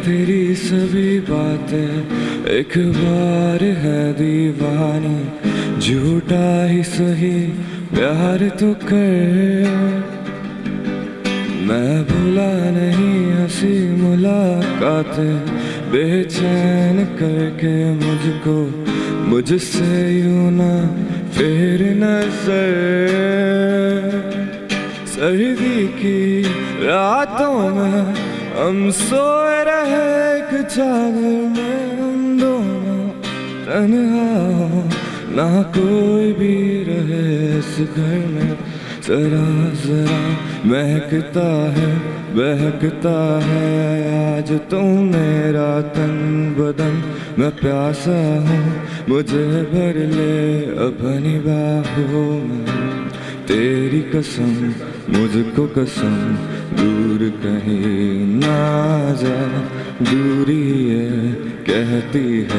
तेरी सभी बातें एक बार है दीवानी, झूठा ही सही प्यार तो कर। मैं भूला नहीं हंसी मुलाकातें, बेचैन करके मुझको मुझसे यूं ना फेर नजर। सर्दी की रातों में हम सोए रहे एक चादर में, हम दोनों तन्हा हो, ना कोई भी रहे इस घर में। जरा जरा महकता है बहकता है आज तू मेरा तन बदन। मैं प्यासा हूँ मुझे भर ले अपनी बाहों में। तेरी कसम मुझको कसम दूर कहीं ना जा, दूरी ये कहती है।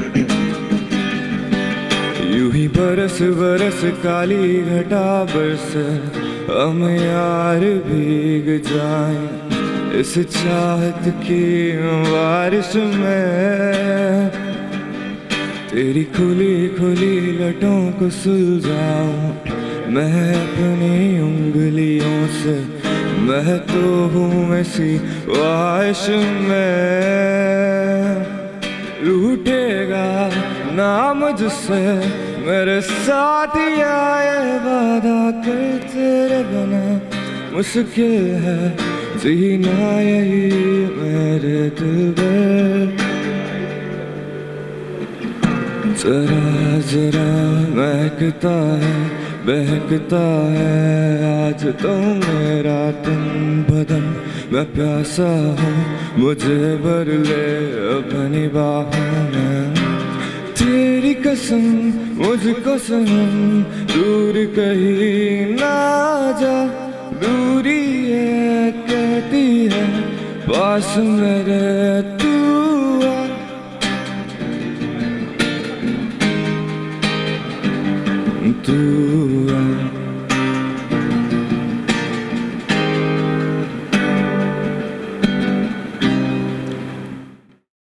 यूं ही बरस बरस काली घटा बरसे, हम यार भीग जाएं इस चाहत की बारिश में। तेरी खुली खुली लटों को सुलझाऊं मैं अपनी उंगलियों से, मैं तो हूँ ऐसी ख्वाहिश में। रूठेगा ना मुझसे मेरे साथ आए वादा कर, तेरे बिना मुश्किल है जीना यही मेरे दिल में। जरा जरा महकता है बहकता है आज तो मेरा तन बदन। मैं प्यासा हूँ मुझे भर ले अपनी बाहों में। तेरी कसम मुझको सनम दूर कहीं ना जा, दूरी ये कहती है पास मेरे तू आ। तू